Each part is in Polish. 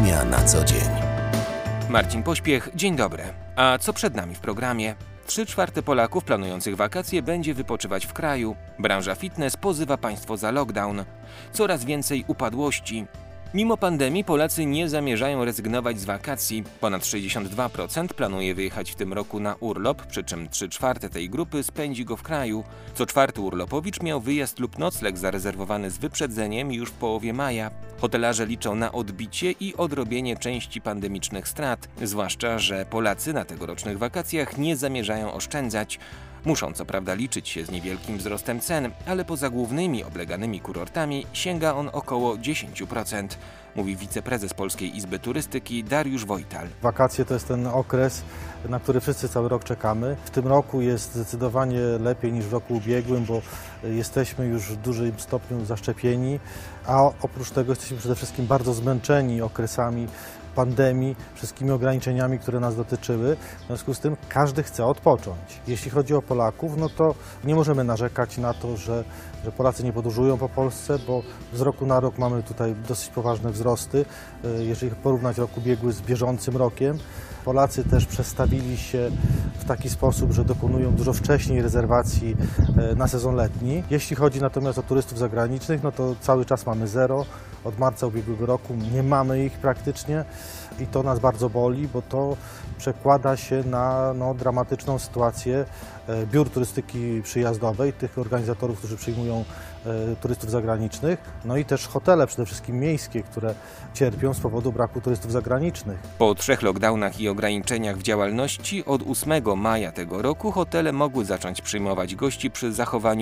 Ekonomia na co dzień. Marcin Pośpiech, dzień dobry. A co przed nami w programie? 3/4 Polaków planujących wakacje będzie wypoczywać w kraju. Branża fitness pozywa państwo za lockdown. Coraz więcej upadłości. Mimo pandemii Polacy nie zamierzają rezygnować z wakacji. Ponad 62% planuje wyjechać w tym roku na urlop, przy czym 3/4 tej grupy spędzi go w kraju. Co czwarty urlopowicz miał wyjazd lub nocleg zarezerwowany z wyprzedzeniem już w połowie maja. Hotelarze liczą na odbicie i odrobienie części pandemicznych strat, zwłaszcza że Polacy na tegorocznych wakacjach nie zamierzają oszczędzać. Muszą co prawda liczyć się z niewielkim wzrostem cen, ale poza głównymi obleganymi kurortami sięga on około 10%, mówi wiceprezes Polskiej Izby Turystyki Dariusz Wojtal. Wakacje to jest ten okres, na który wszyscy cały rok czekamy. W tym roku jest zdecydowanie lepiej niż w roku ubiegłym, bo jesteśmy już w dużym stopniu zaszczepieni, a oprócz tego jesteśmy przede wszystkim bardzo zmęczeni okresami pandemii, wszystkimi ograniczeniami, które nas dotyczyły. W związku z tym każdy chce odpocząć. Jeśli chodzi o Polaków, no to nie możemy narzekać na to, że Polacy nie podróżują po Polsce, bo z roku na rok mamy tutaj dosyć poważne wzrosty, jeżeli porównać rok ubiegły z bieżącym rokiem. Polacy też przestawili się w taki sposób, że dokonują dużo wcześniej rezerwacji na sezon letni. Jeśli chodzi natomiast o turystów zagranicznych, no to cały czas mamy zero. Od marca ubiegłego roku nie mamy ich praktycznie i to nas bardzo boli, bo to przekłada się na dramatyczną sytuację biur turystyki przyjazdowej, tych organizatorów, którzy przyjmują turystów zagranicznych, no i też hotele, przede wszystkim miejskie, które cierpią z powodu braku turystów zagranicznych. Po 3 lockdownach i ograniczeniach w działalności od 8 maja tego roku hotele mogły zacząć przyjmować gości przy zachowaniu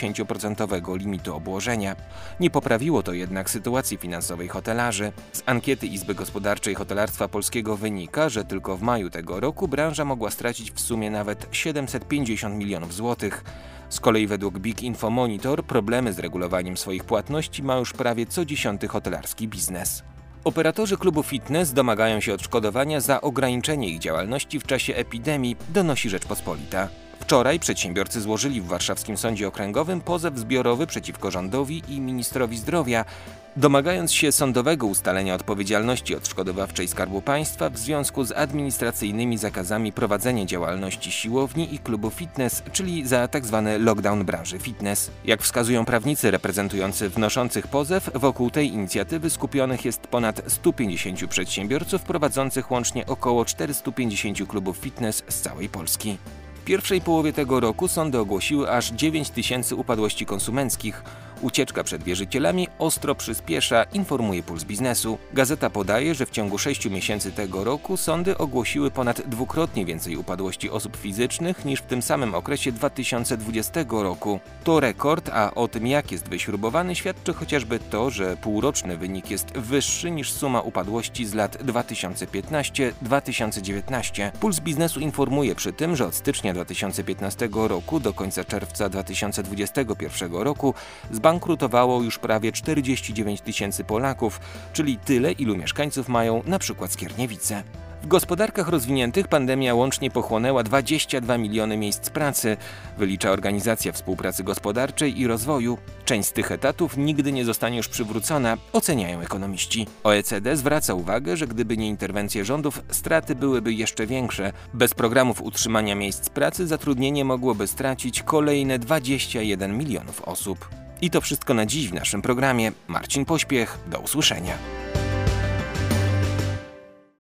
50% limitu obłożenia. Nie poprawiło to jednak sytuacji finansowej hotelarzy. Z ankiety Izby Gospodarczej Hotelarstwa Polskiego wynika, że tylko w maju tego roku branża mogła stracić w sumie nawet 750 milionów złotych. Z kolei według Big Info Monitor problemy z regulowaniem swoich płatności ma już prawie co 10. hotelarski biznes. Operatorzy klubów fitness domagają się odszkodowania za ograniczenie ich działalności w czasie epidemii, donosi Rzeczpospolita. Wczoraj przedsiębiorcy złożyli w Warszawskim Sądzie Okręgowym pozew zbiorowy przeciwko rządowi i ministrowi zdrowia, domagając się sądowego ustalenia odpowiedzialności odszkodowawczej Skarbu Państwa w związku z administracyjnymi zakazami prowadzenia działalności siłowni i klubów fitness, czyli za tzw. lockdown branży fitness. Jak wskazują prawnicy reprezentujący wnoszących pozew, wokół tej inicjatywy skupionych jest ponad 150 przedsiębiorców prowadzących łącznie około 450 klubów fitness z całej Polski. W pierwszej połowie tego roku sądy ogłosiły aż 9 000 upadłości konsumenckich. Ucieczka przed wierzycielami ostro przyspiesza, informuje Puls Biznesu. Gazeta podaje, że w ciągu 6 miesięcy tego roku sądy ogłosiły ponad dwukrotnie więcej upadłości osób fizycznych niż w tym samym okresie 2020 roku. To rekord, a o tym jak jest wyśrubowany świadczy chociażby to, że półroczny wynik jest wyższy niż suma upadłości z lat 2015-2019. Puls Biznesu informuje przy tym, że od stycznia 2015 roku do końca czerwca 2021 roku zbankrutowało już prawie 49 000 Polaków, czyli tyle, ilu mieszkańców mają na przykład Skierniewice. W gospodarkach rozwiniętych pandemia łącznie pochłonęła 22 miliony miejsc pracy, wylicza Organizacja Współpracy Gospodarczej i Rozwoju. Część z tych etatów nigdy nie zostanie już przywrócona, oceniają ekonomiści. OECD zwraca uwagę, że gdyby nie interwencje rządów, straty byłyby jeszcze większe. Bez programów utrzymania miejsc pracy zatrudnienie mogłoby stracić kolejne 21 milionów osób. I to wszystko na dziś w naszym programie. Marcin Pośpiech, do usłyszenia.